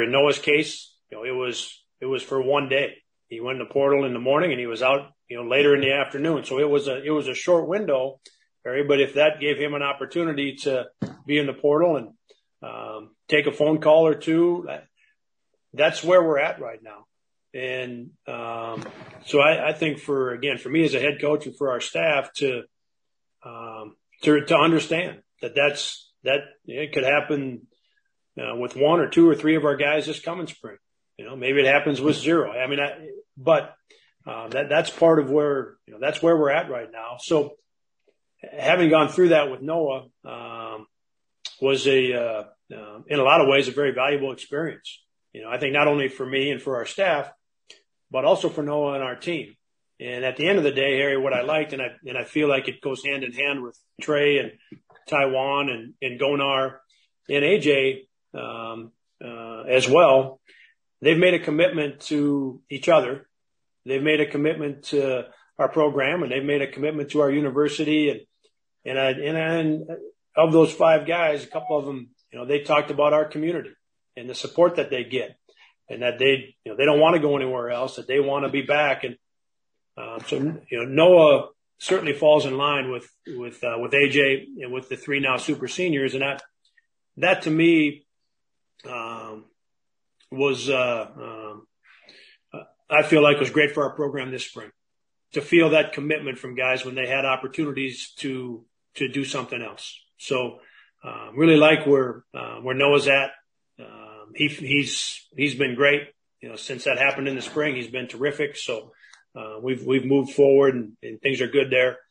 In Noah's case, it was for one day. He went in the portal in the morning and he was out, later in the afternoon. So it was a short window, Barry, but if that gave him an opportunity to be in the portal and take a phone call or two, that's where we're at right now. And so I think for me as a head coach and for our staff to understand that it could happen with one or two or three of our guys this coming spring. Maybe it happens with zero. I mean, that's part of where that's where we're at right now. So having gone through that with Noah was in a lot of ways a very valuable experience. I think not only for me and for our staff, but also for Noah and our team. And at the end of the day, Harry, what I liked, and I feel like it goes hand in hand with Trey and Taiwan and Gonar and AJ as well. They've made a commitment to each other. They've made a commitment to our program, and they've made a commitment to our university. And of those five guys, a couple of them, they talked about our community and the support that they get, and that they don't want to go anywhere else, that they want to be back. And so Noah certainly falls in line with AJ and with the three now super seniors, and that to me was I feel like was great for our program this spring, to feel that commitment from guys when they had opportunities to do something else. So really like where Noah's at. He's been great. Since that happened in the spring, he's been terrific. So we've moved forward and things are good there.